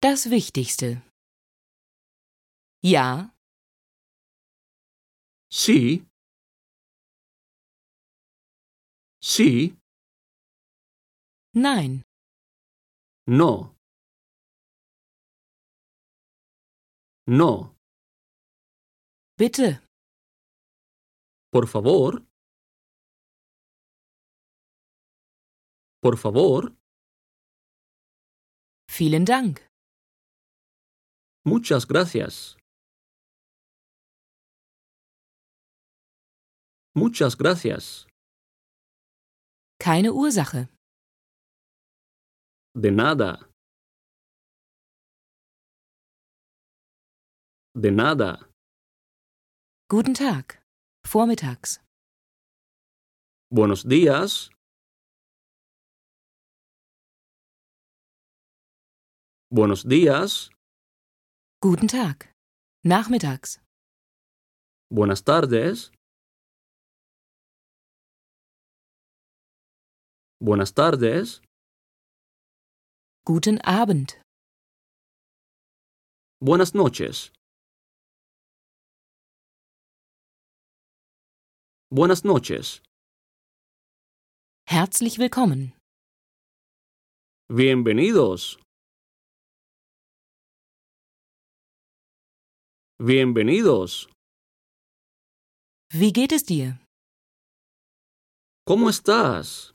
Das Wichtigste. Ja, Sí. Sí. nein, No. No. bitte, Por favor. Por favor. vielen Dank. Muchas gracias. Muchas gracias. Keine Ursache. De nada. De nada. Guten Tag. Vormittags. Buenos días. Buenos días. Guten Tag. Nachmittags. Buenas tardes. Buenas tardes. Guten Abend. Buenas noches. Buenas noches. Herzlich willkommen. Bienvenidos. Bienvenidos. Wie geht es dir? ¿Cómo estás?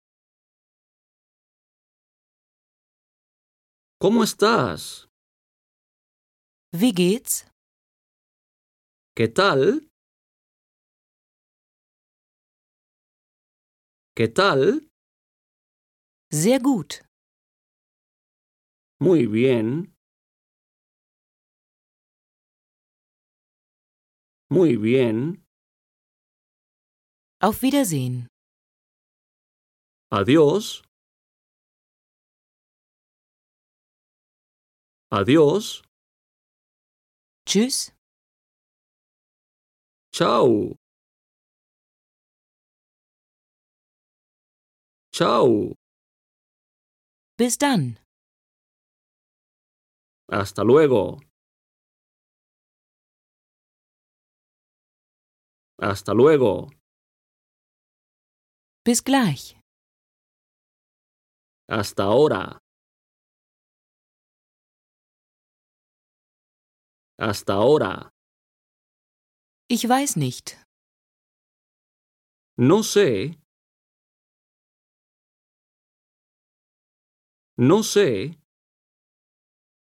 ¿Cómo estás? Wie geht's? ¿Qué tal? ¿Qué tal? Sehr gut. Muy bien. Muy bien. Auf Wiedersehen. Adiós. Adiós. Tschüss. Chao. Chao. Bis dann. Hasta luego. Hasta luego. Bis gleich. Hasta ahora. Hasta ahora. Ich weiß nicht. No sé. No sé.